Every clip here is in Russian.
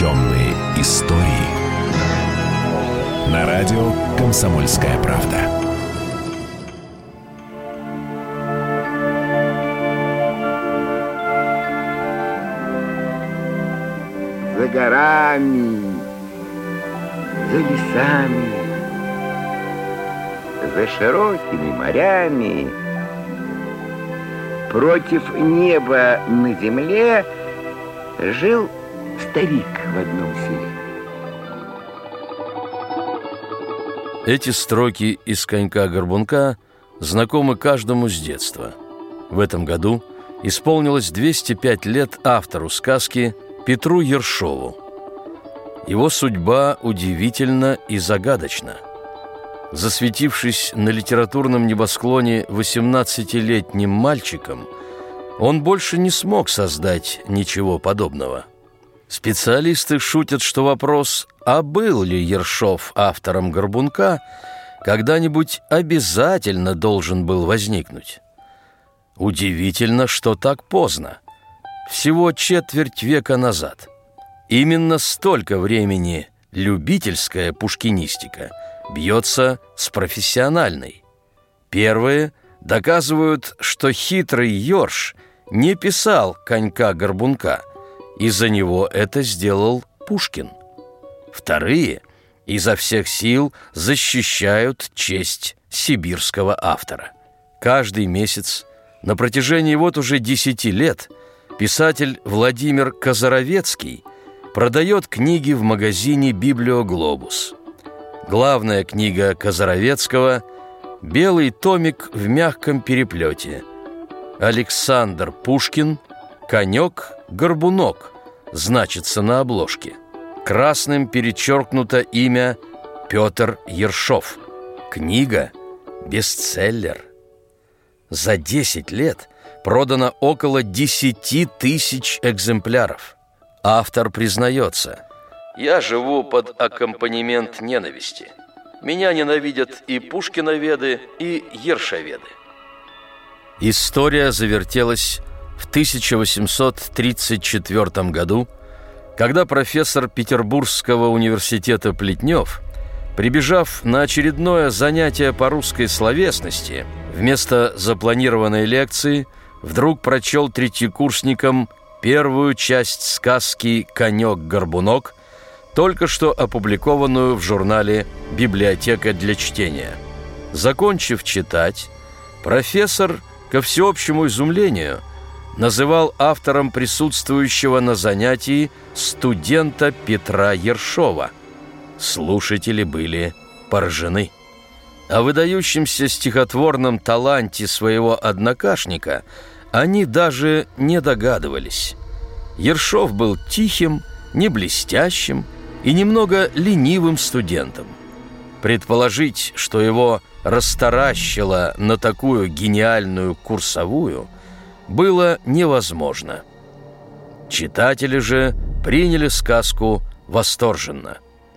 Темные истории. На радио «Комсомольская правда». За горами, за лесами, за широкими морями, против неба на земле жил старик в одном селе. Эти строки из «Конька-горбунка» знакомы каждому с детства. В этом году исполнилось 205 лет автору сказки Петру Ершову. Его судьба удивительна и загадочна. Засветившись на литературном небосклоне 18-летним мальчиком, он больше не смог создать ничего подобного. Специалисты шутят, что вопрос, а был ли Ершов автором «Горбунка», когда-нибудь обязательно должен был возникнуть. Удивительно, что так поздно. Всего четверть века назад. Именно столько времени любительская пушкинистика бьется с профессиональной. Первые доказывают, что хитрый Ёрш не писал «Конька-горбунка», и за него это сделал Пушкин. Вторые изо всех сил защищают честь сибирского автора. Каждый месяц на протяжении вот уже 10 лет писатель Владимир Казаровецкий продает книги в магазине «Библиоглобус». Главная книга Казаровецкого – белый томик в мягком переплете. Александр Пушкин «Конек-горбунок» значится на обложке. Красным перечеркнуто имя Петр Ершов. Книга – бестселлер. За 10 лет продано около 10 тысяч экземпляров. Автор признается: «Я живу под аккомпанемент ненависти. Меня ненавидят и пушкиноведы, и ершоведы». История завертелась в 1834 году, когда профессор Петербургского университета Плетнев, прибежав на очередное занятие по русской словесности, вместо запланированной лекции вдруг прочел третьекурсникам первую часть сказки «Конек-горбунок», только что опубликованную в журнале «Библиотека для чтения». Закончив читать, профессор, ко всеобщему изумлению, называл автором присутствующего на занятии студента Петра Ершова. Слушатели были поражены. О выдающемся стихотворном таланте своего однокашника они даже не догадывались. Ершов был тихим, не блестящим и немного ленивым студентом. Предположить, что его растаращило на такую гениальную курсовую, было невозможно. Читатели же приняли сказку восторженно.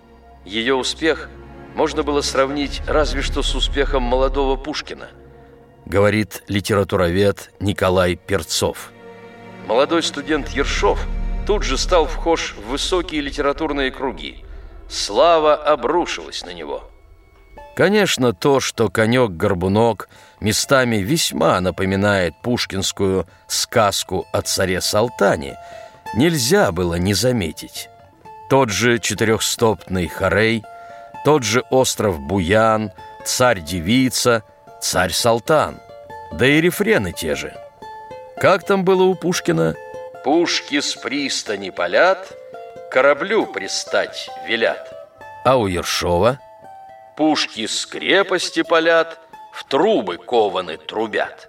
Ее успех можно было сравнить разве что с успехом молодого Пушкина, говорит литературовед Николай Перцов. Молодой студент Ершов тут же стал вхож в высокие литературные круги. Слава обрушилась на него. Конечно, то, что «Конек-горбунок» местами весьма напоминает пушкинскую сказку о царе Салтане, нельзя было не заметить. Тот же четырехстопный хорей, тот же остров Буян, царь-девица, царь-салтан, да и рефрены те же. Как там было у Пушкина? «Пушки с пристани палят, кораблю пристать велят». А у Ершова? «Пушки с крепости палят, в трубы кованы трубят».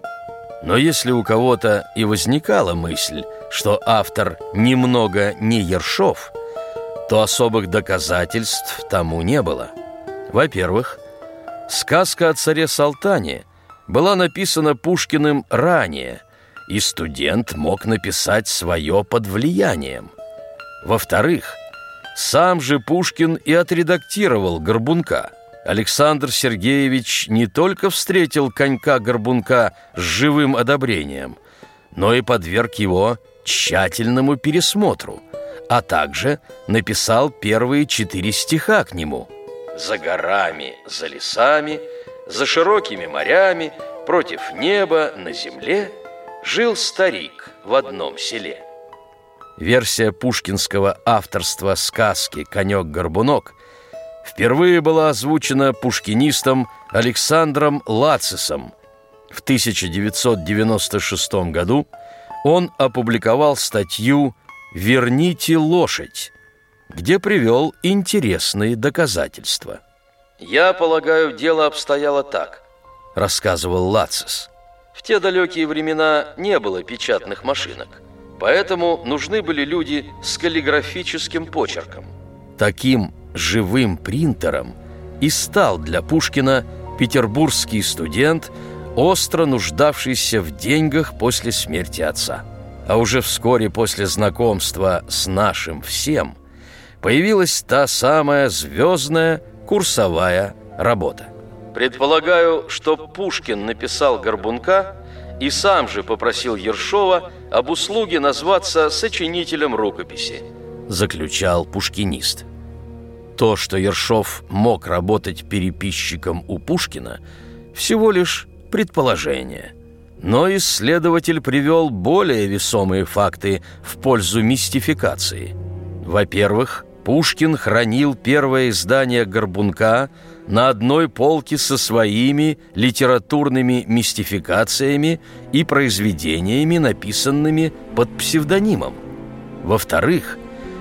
Но если у кого-то и возникала мысль, что автор немного не Ершов, то особых доказательств тому не было. Во-первых, сказка о царе Салтане была написана Пушкиным ранее, и студент мог написать свое под влиянием. Во-вторых, сам же Пушкин и отредактировал «Горбунка». Александр Сергеевич не только встретил «Конька-горбунка» с живым одобрением, но и подверг его тщательному пересмотру, а также написал первые 4 стиха к нему: «За горами, за лесами, за широкими морями, против неба на земле жил старик в одном селе». Версия пушкинского авторства сказки «Конек-горбунок» впервые была озвучена пушкинистом Александром Лацисом. В 1996 году он опубликовал статью «Верните лошадь», где привел интересные доказательства. «Я полагаю, дело обстояло так», – рассказывал Лацис. «В те далекие времена не было печатных машинок, поэтому нужны были люди с каллиграфическим почерком. Таким живым принтером и стал для Пушкина петербургский студент, остро нуждавшийся в деньгах после смерти отца. А уже вскоре после знакомства с нашим всем появилась та самая звездная курсовая работа. Предполагаю, что Пушкин написал «Горбунка» и сам же попросил Ершова об услуге назваться сочинителем рукописи», заключал пушкинист. То, что Ершов мог работать переписчиком у Пушкина, всего лишь предположение. Но исследователь привел более весомые факты в пользу мистификации. Во-первых, Пушкин хранил первое издание «Горбунка» на одной полке со своими литературными мистификациями и произведениями, написанными под псевдонимом. Во-вторых,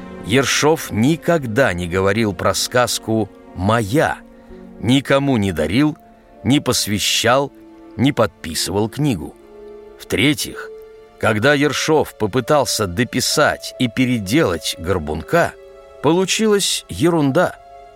Ершов никогда не говорил про сказку «Моя», никому не дарил, не посвящал, не подписывал книгу. В-третьих, когда Ершов попытался дописать и переделать «Горбунка», получилась ерунда.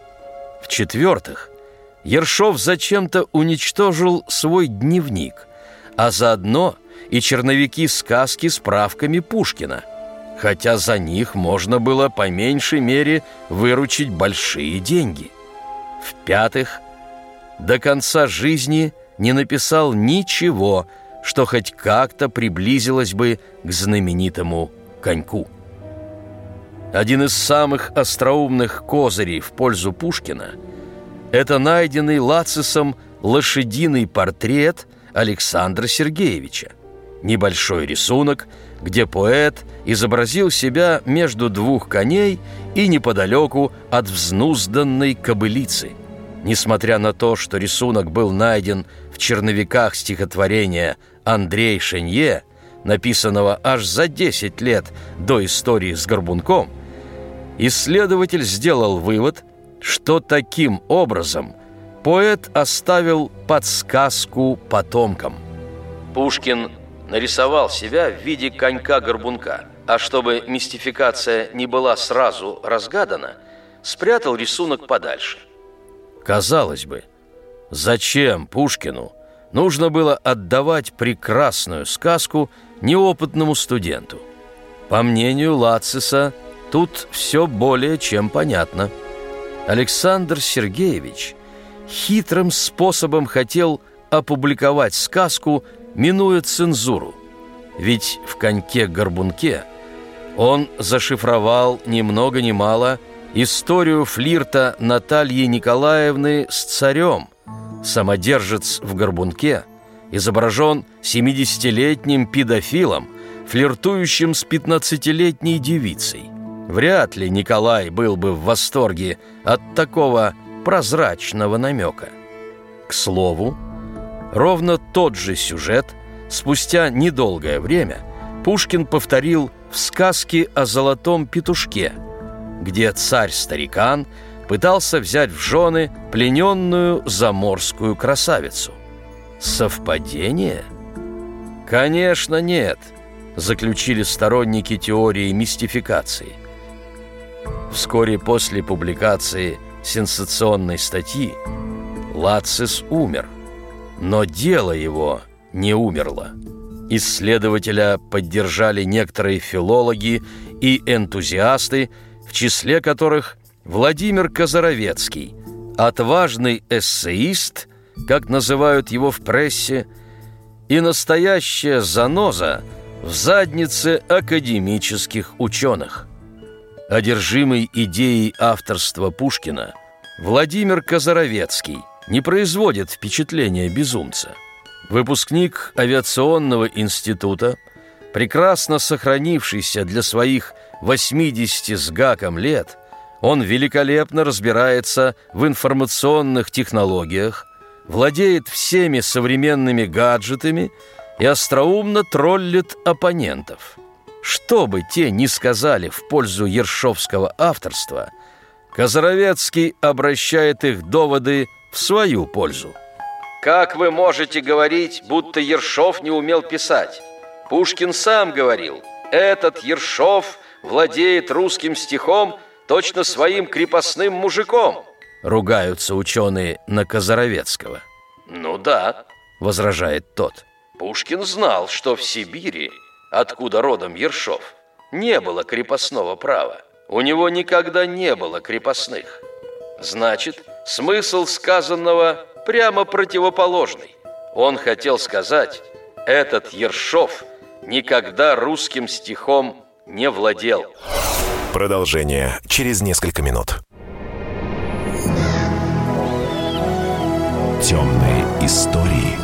В-четвертых, Ершов зачем-то уничтожил свой дневник, а заодно и черновики сказки с правками Пушкина, хотя за них можно было по меньшей мере выручить большие деньги. В-пятых, до конца жизни не написал ничего, что хоть как-то приблизилось бы к знаменитому «Коньку». Один из самых остроумных козырей в пользу Пушкина – это найденный Лацисом лошадиный портрет Александра Сергеевича. Небольшой рисунок, где поэт изобразил себя между 2 коней и неподалеку от взнузданной кобылицы. Несмотря на то, что рисунок был найден в черновиках стихотворения «Андрей Шенье», написанного аж за 10 лет до истории с Горбунком, исследователь сделал вывод, что таким образом поэт оставил подсказку потомкам. Пушкин нарисовал себя в виде конька-горбунка, а чтобы мистификация не была сразу разгадана, спрятал рисунок подальше. Казалось бы, зачем Пушкину нужно было отдавать прекрасную сказку неопытному студенту? По мнению Лациса, тут все более чем понятно. Александр Сергеевич хитрым способом хотел опубликовать сказку, минуя цензуру. Ведь в «Коньке-горбунке» он зашифровал ни много ни мало историю флирта Натальи Николаевны с царем. Самодержец в «Горбунке» изображен 70-летним педофилом, флиртующим с 15-летней девицей. Вряд ли Николай был бы в восторге от такого прозрачного намека. К слову, ровно тот же сюжет спустя недолгое время Пушкин повторил в сказке о золотом петушке, где царь-старикан пытался взять в жены плененную заморскую красавицу. Совпадение? Конечно, нет, заключили сторонники теории мистификации. Вскоре после публикации сенсационной статьи Лацис умер, но дело его не умерло. Исследователя поддержали некоторые филологи и энтузиасты, в числе которых Владимир Казаровецкий, отважный эссеист, как называют его в прессе, и настоящая заноза в заднице академических ученых. одержимый идеей авторства Пушкина, Владимир Казаровецкий не производит впечатления безумца. Выпускник авиационного института, прекрасно сохранившийся для своих 80 с гаком лет, он великолепно разбирается в информационных технологиях, владеет всеми современными гаджетами и остроумно троллит оппонентов. Что бы те ни сказали в пользу ершовского авторства, Казаровецкий обращает их доводы в свою пользу. «Как вы можете говорить, будто Ершов не умел писать? Пушкин сам говорил, этот Ершов владеет русским стихом точно своим крепостным мужиком», ругаются ученые на Казаровецкого. «Ну да», возражает тот, Пушкин знал, что в Сибири, откуда родом Ершов, не было крепостного права. У него никогда не было крепостных. Значит, смысл сказанного прямо противоположный. Он хотел сказать, этот Ершов никогда русским стихом не владел. Продолжение через несколько минут. Темные истории.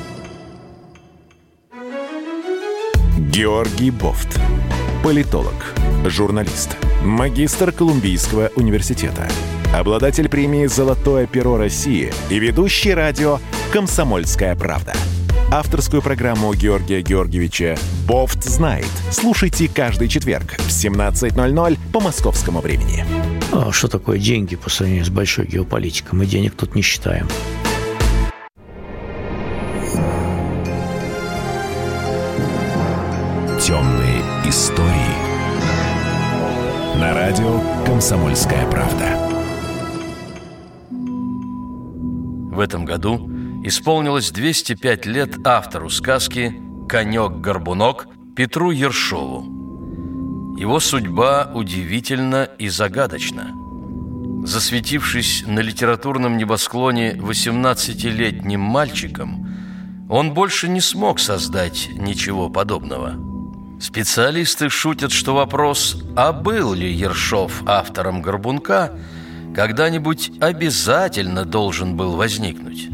Георгий Бофт. Политолог, журналист, магистр Колумбийского университета, обладатель премии «Золотое перо России» и ведущий радио «Комсомольская правда». Авторскую программу Георгия Георгиевича «Бофт знает». Слушайте каждый четверг в 17:00 по московскому времени. А что такое деньги по сравнению с большой геополитикой? Мы денег тут не считаем. Темные истории. На радио «Комсомольская правда». В этом году исполнилось 205 лет автору сказки «Конек-горбунок» Петру Ершову. Его судьба удивительна и загадочна. Засветившись на литературном небосклоне 18-летним мальчиком, он больше не смог создать ничего подобного. Специалисты шутят, что вопрос, а был ли Ершов автором «Горбунка», когда-нибудь обязательно должен был возникнуть.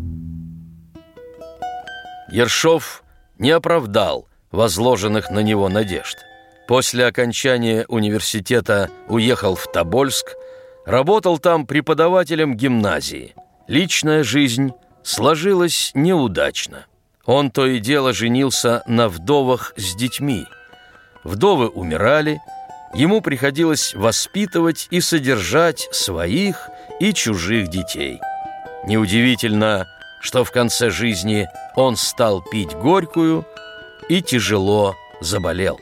Ершов не оправдал возложенных на него надежд. После окончания университета уехал в Тобольск, работал там преподавателем гимназии. Личная жизнь сложилась неудачно. Он то и дело женился на вдовах с детьми. Вдовы умирали, ему приходилось воспитывать и содержать своих и чужих детей. Неудивительно, что в конце жизни он стал пить горькую и тяжело заболел.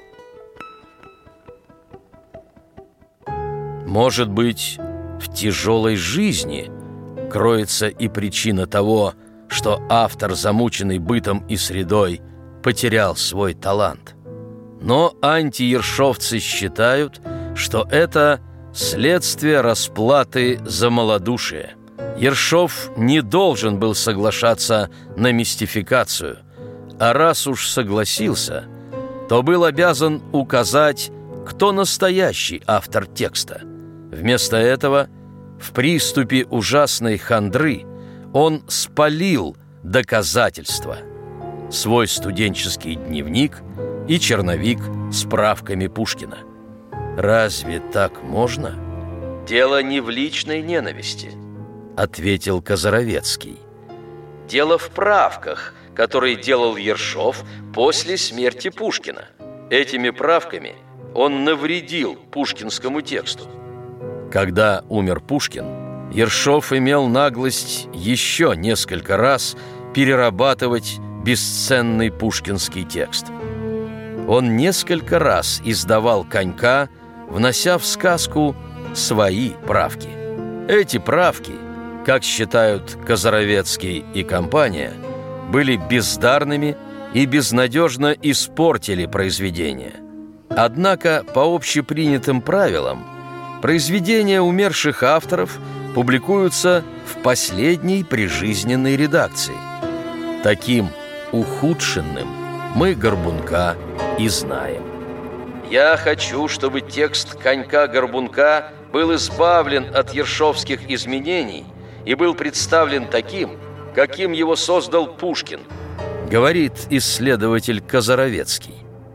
Может быть, в тяжелой жизни кроется и причина того, что автор, замученный бытом и средой, потерял свой талант. Но антиершовцы считают, что это следствие расплаты за малодушие. Ершов не должен был соглашаться на мистификацию, а раз уж согласился, то был обязан указать, кто настоящий автор текста. Вместо этого, в приступе ужасной хандры, он спалил доказательства: свой студенческий дневник и черновик с правками Пушкина. Разве так можно? Дело не в личной ненависти, ответил Казаровецкий. Дело в правках, которые делал Ершов после смерти Пушкина. Этими правками он навредил пушкинскому тексту. Когда умер Пушкин, Ершов имел наглость еще несколько раз перерабатывать бесценный пушкинский текст. Он несколько раз издавал «Конька», внося в сказку свои правки. Эти правки, как считают Казаровецкий и компания, были бездарными и безнадежно испортили произведение. Однако, по общепринятым правилам, произведения умерших авторов публикуются в последней прижизненной редакции. Таким ухудшенным мы «Горбунка» и знаем. Я хочу, чтобы текст «Конька-горбунка» был избавлен от ершовских изменений и был представлен таким, каким его создал Пушкин, говорит исследователь Казаровецкий.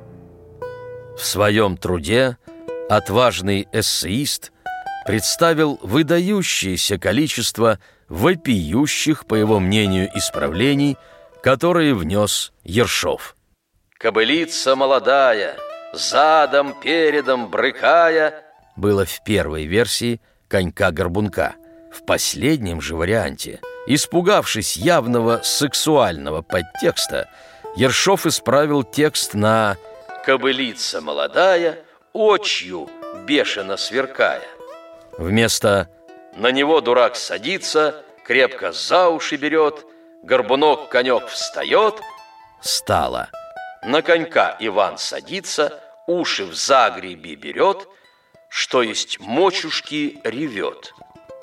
В своем труде отважный эссеист представил выдающееся количество вопиющих, по его мнению, исправлений, которые внес Ершов. «Кобылица молодая, задом, передом брыкая» было в первой версии «Конька-горбунка». В последнем же варианте, испугавшись явного сексуального подтекста, Ершов исправил текст на «Кобылица молодая, очью бешено сверкая». Вместо «на него дурак садится, крепко за уши берет, горбунок-конек встает» стало «на конька Иван садится, уши в загреби берет, что есть мочушки ревет».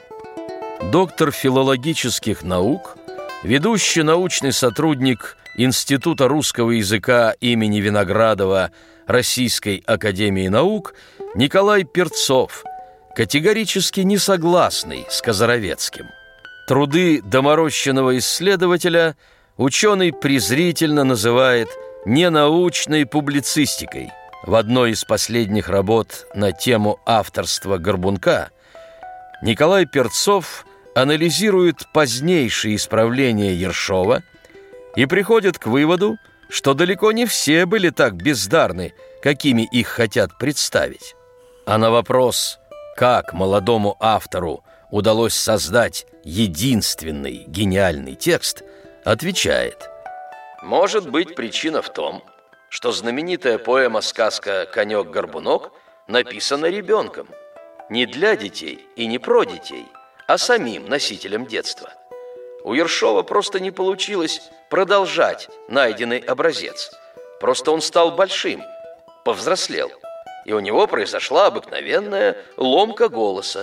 Доктор филологических наук, ведущий научный сотрудник Института русского языка имени Виноградова Российской академии наук Николай Перцов, категорически не согласный с Казаровецким. Труды доморощенного исследователя ученый презрительно называет ненаучной публицистикой. В одной из последних работ на тему авторства Горбунка Николай Перцов анализирует позднейшие исправления Ершова и приходит к выводу, что далеко не все были так бездарны, какими их хотят представить. А на вопрос, как молодому автору удалось создать единственный гениальный текст, отвечает: «Может быть, причина в том, что знаменитая поэма-сказка «Конек-горбунок» написана ребенком, не для детей и не про детей, а самим носителям детства. У Ершова просто не получилось продолжать найденный образец. Просто он стал большим, повзрослел, и у него произошла обыкновенная ломка голоса».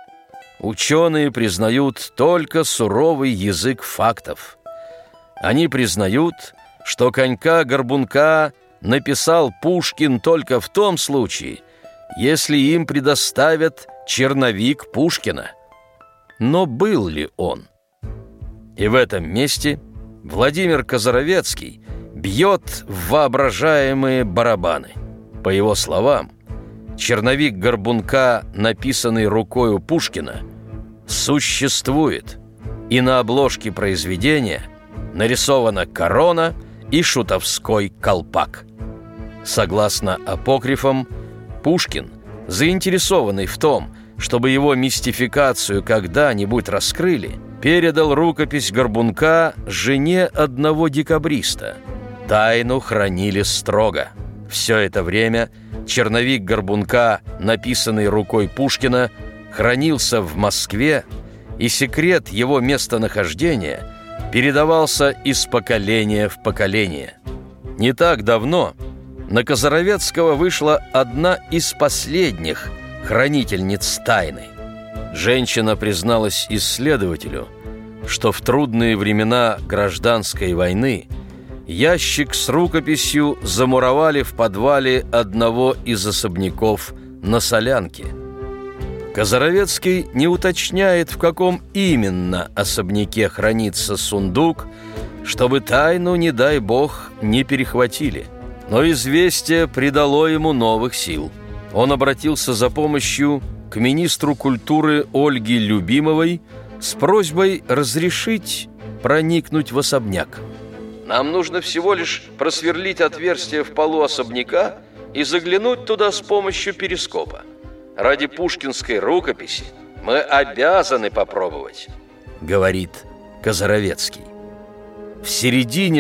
Ученые признают только суровый язык фактов. Они признают, что «Конька-горбунка» написал Пушкин только в том случае, если им предоставят черновик Пушкина. Но был ли он? И в этом месте Владимир Казаровецкий бьет в воображаемые барабаны. По его словам, черновик Горбунка, написанный рукою Пушкина, существует, и на обложке произведения нарисована корона и шутовской колпак. Согласно апокрифам, Пушкин, заинтересованный в том, чтобы его мистификацию когда-нибудь раскрыли, передал рукопись Горбунка жене одного декабриста. Тайну хранили строго. Все это время черновик Горбунка, написанный рукой Пушкина, хранился в Москве, и секрет его местонахождения передавался из поколения в поколение. Не так давно на Казаровецкого вышла одна из последних хранительниц тайны. Женщина призналась исследователю, что в трудные времена гражданской войны ящик с рукописью замуровали в подвале одного из особняков на Солянке. Казаровецкий не уточняет, в каком именно особняке хранится сундук, чтобы тайну, не дай бог, не перехватили. Но известие придало ему новых сил. Он обратился за помощью к министру культуры Ольге Любимовой с просьбой разрешить проникнуть в особняк. «Нам нужно всего лишь просверлить отверстие в полу особняка и заглянуть туда с помощью перископа. Ради пушкинской рукописи мы обязаны попробовать», — говорит Казаровецкий. В середине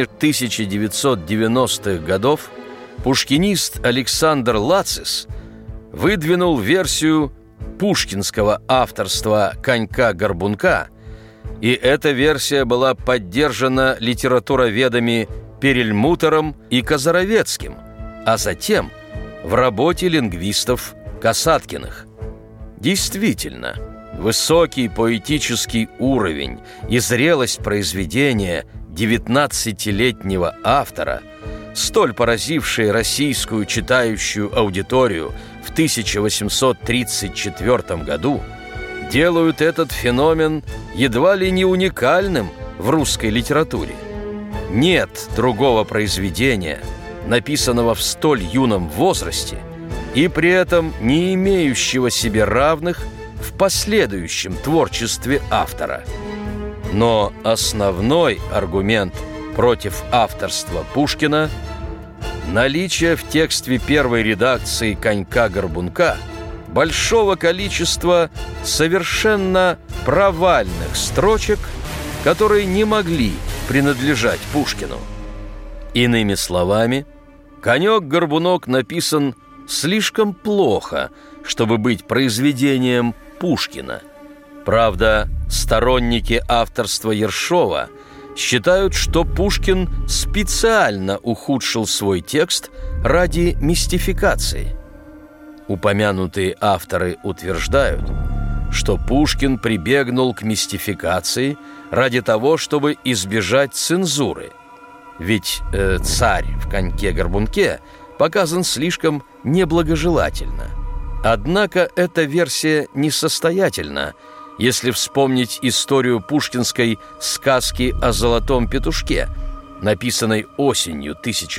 1990-х годов пушкинист Александр Лацис выдвинул версию пушкинского авторства «Конька-горбунка», и эта версия была поддержана литературоведами Перельмутером и Казаровецким, а затем в работе лингвистов Касаткиных. Действительно, высокий поэтический уровень и зрелость произведения 19-летнего автора столь поразившие российскую читающую аудиторию в 1834 году, делают этот феномен едва ли не уникальным в русской литературе. Нет другого произведения, написанного в столь юном возрасте и при этом не имеющего себе равных в последующем творчестве автора. Но основной аргумент против авторства Пушкина – наличие в тексте первой редакции «Конька-горбунка» большого количества совершенно провальных строчек, которые не могли принадлежать Пушкину. Иными словами, «Конек-горбунок» написан слишком плохо, чтобы быть произведением Пушкина. Правда, сторонники авторства Ершова считают, что Пушкин специально ухудшил свой текст ради мистификации. Упомянутые авторы утверждают, что Пушкин прибегнул к мистификации ради того, чтобы избежать цензуры. Ведь царь в «Коньке-горбунке» показан слишком неблагожелательно. Однако эта версия несостоятельна, если вспомнить историю пушкинской сказки о золотом петушке, написанной осенью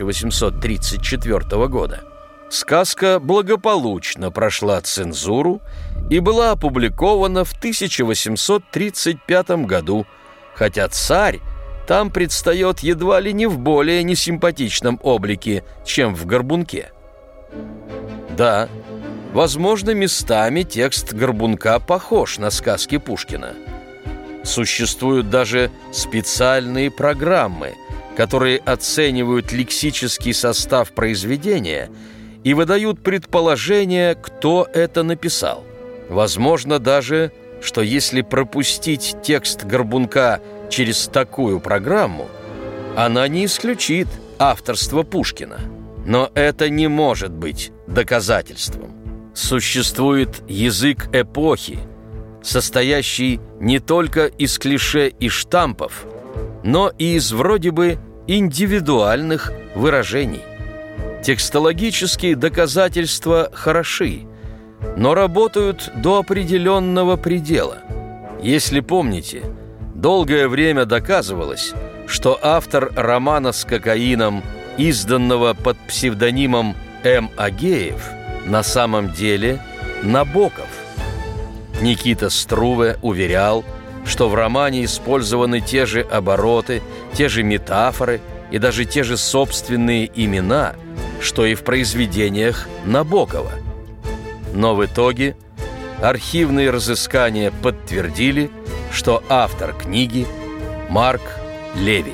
1834 года. Сказка благополучно прошла цензуру и была опубликована в 1835 году, хотя царь там предстает едва ли не в более несимпатичном облике, чем в «Горбунке». Да, возможно, местами текст «Горбунка» похож на сказки Пушкина. Существуют даже специальные программы, которые оценивают лексический состав произведения и выдают предположение, кто это написал. Возможно даже, что если пропустить текст «Горбунка» через такую программу, она не исключит авторство Пушкина. Но это не может быть доказательством. Существует язык эпохи, состоящий не только из клише и штампов, но и из вроде бы индивидуальных выражений. Текстологические доказательства хороши, но работают до определенного предела. Если помните, долгое время доказывалось, что автор романа с кокаином, изданного под псевдонимом М. Агеев, на самом деле Набоков. Никита Струве уверял, что в романе использованы те же обороты, те же метафоры и даже те же собственные имена, что и в произведениях Набокова. Но в итоге архивные разыскания подтвердили, что автор книги – Марк Леви.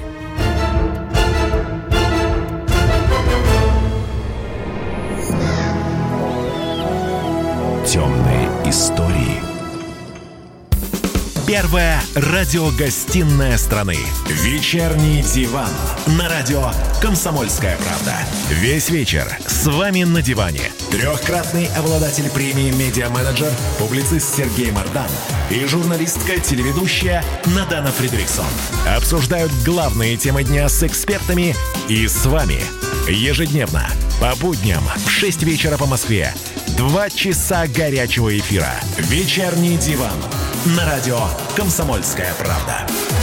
Темные истории. Первая радиогостинная страны. Вечерний диван. На радио «Комсомольская правда». Весь вечер с вами на диване. Трехкратный обладатель премии «Медиа-менеджер», публицист Сергей Мардан и журналистка-телеведущая Надана Фридриксон обсуждают главные темы дня с экспертами и с вами. Ежедневно, по будням в 6 вечера по Москве. 2 часа горячего эфира. Вечерний диван. На радио «Комсомольская правда».